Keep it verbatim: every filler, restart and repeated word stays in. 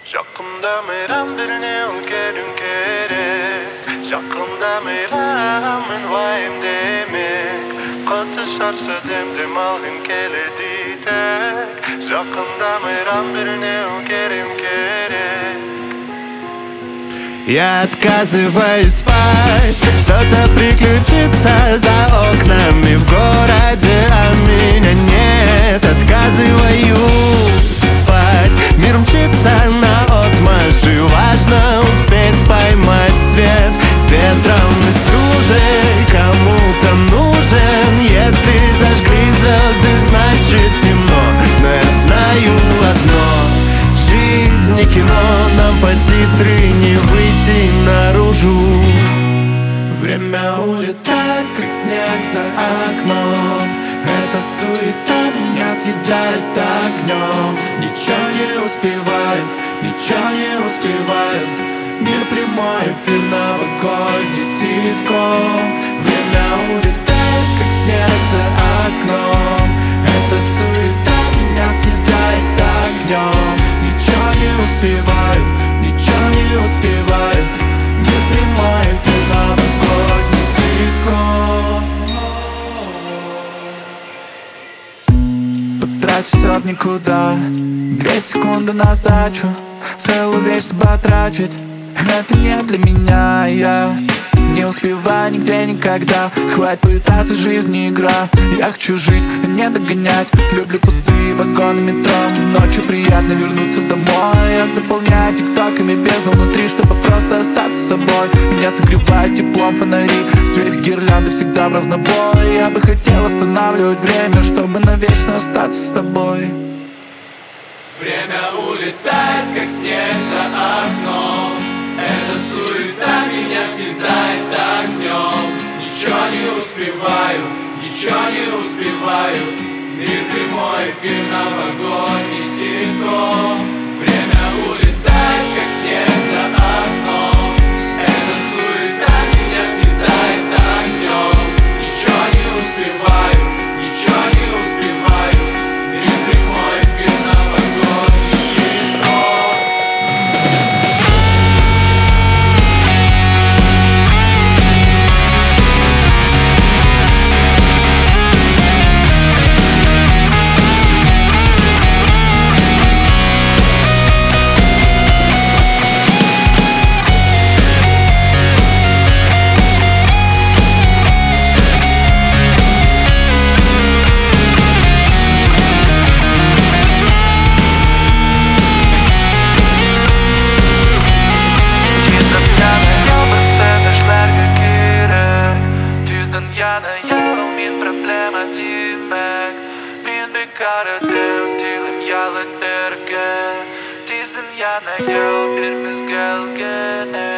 Жақында мейрам біріне үлгерім керек. Жақында мейрам мен уайымдемек. Қатты шаршы демдем алғым келеді тек. Жақында мейрам біріне үлгерім керек. Я отказываюсь спать, что-то приключится за окнами в городе, а меня нет. Отказываюсь спать, мир мчится наотмашь, и важно успеть поймать свет. С ветром и стужей кому-то нужен. Если зажгли звезды, значит темно. Но я знаю одно: жизнь не кино, нам по титры не выйти наружу. Время улетает, как снег за окном. Эта суета меня съедает огнем. Ничего не успеваю, ничего не успеваю. Мир прямой эфир, новогодний ситком. Время улетает, как снег за окном. Эта суета меня съедает огнем. Ничего не успеваю, ничего не успеваю. Мир прямой эфир, новогодний ситком. Потрачу все в никуда, две секунды на сдачу. Целую вечность потрачить, это не для меня. Я не успеваю нигде никогда. Хватит пытаться, жизнь не игра. Я хочу жить, а не догонять. Люблю пустые вагоны метро. Ночью приятно вернуться домой. Я заполняю тиктоками бездну внутри, чтобы просто остаться собой. Меня согревает теплом фонари, свет гирлянды всегда в разнобой. Я бы хотел останавливать время, чтобы навечно остаться с тобой. Время улетает, как снег за окном. Эта суета меня съедает огнем. Ничего не успеваю, ничего не успеваю. Мир прямой эфир, новогодний ситком. Время улетает, как снег за окном. Эта суета меня съедает огнем. Ничего не успеваю, ничего не успеваю. Мир прямой эфир, новогодний ситком. Min problema demek. Min bekaradım, dilim yalık derken. Tizden yana yol bir mezgel gene.